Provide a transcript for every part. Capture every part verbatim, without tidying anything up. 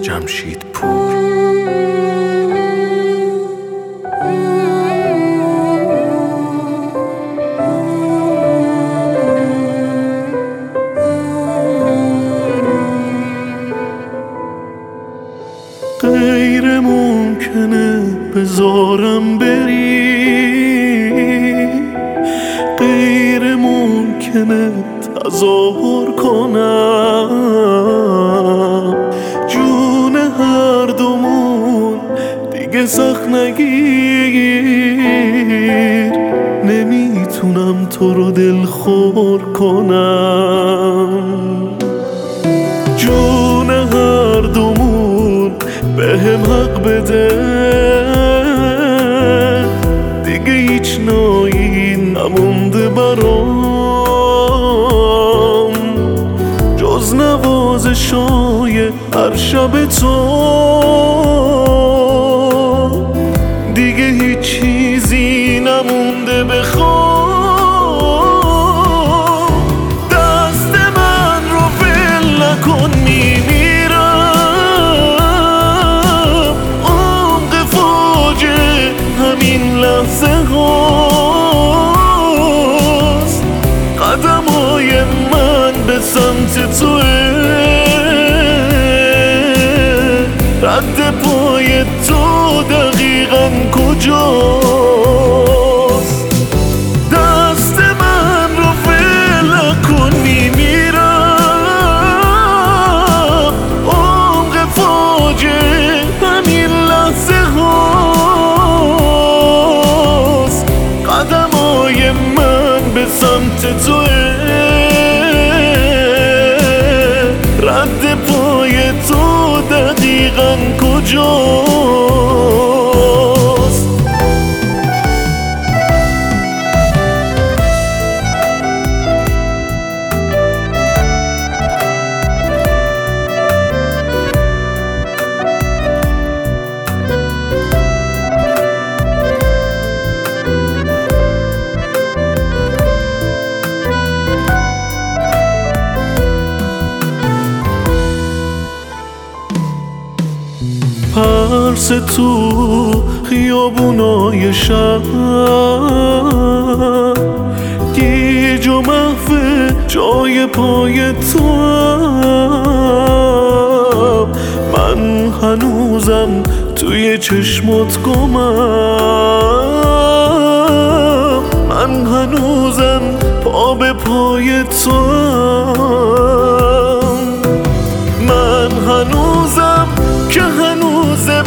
جمشیدپور. غیر ممکنه بذارم بری، غیر ممکنه تظاهر کنم، جون هر دومون دیگه سخت نگیر، نمیتونم تو رو دلخور کنم. جون هر دومون بهم حق بده، دیگه هیچ نایی نمونده برام جز نوازشای هر شب تو. دیگه هیچ چیزی نمونده بخوام، دست من رو ول نکن، میمیرم عمق فوجه همین لحظه هاست، قدمای من به سمت توه، رد پای تو دقیقاً کجاست؟ دست من رو ول نکن، میمیرم عمق فوجه همین لحظه هاست، قدمای من به سمت توه، رد پای تو دقیقاً کجاست؟ پرس تو خیابونای شهر، گیج و محو جای پای تو هم. من هنوزم توی چشمات گمم، من هنوزم پا به پای تو هم. من هنوزم که هنوزه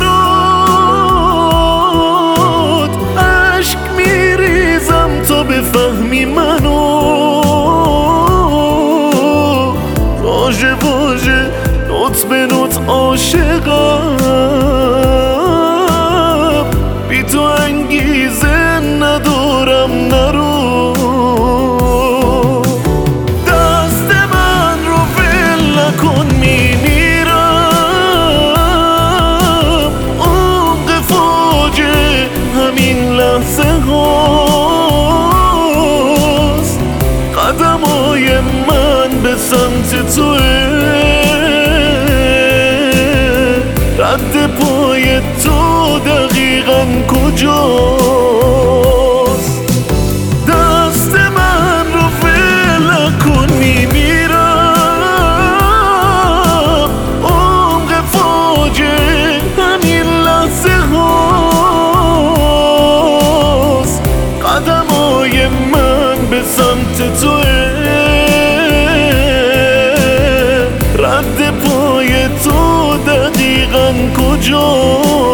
برات عشق میریزم تا بفهمی منو، واژه واژه نوت به نوت عاشقم، بی تو انگیزه ندارم نرو. دست من رو ول نکن، میمیرم عمق فوجه همین لحظه هاست، قدمای من به سمت توه، رد پای تو دقیقاً کجاست؟ دست من رو ول نکن، میمیرم عمق فوجه همین لحظه هاست، قدمای من به سمت توه، رد پای تو دقیقاً کجاست؟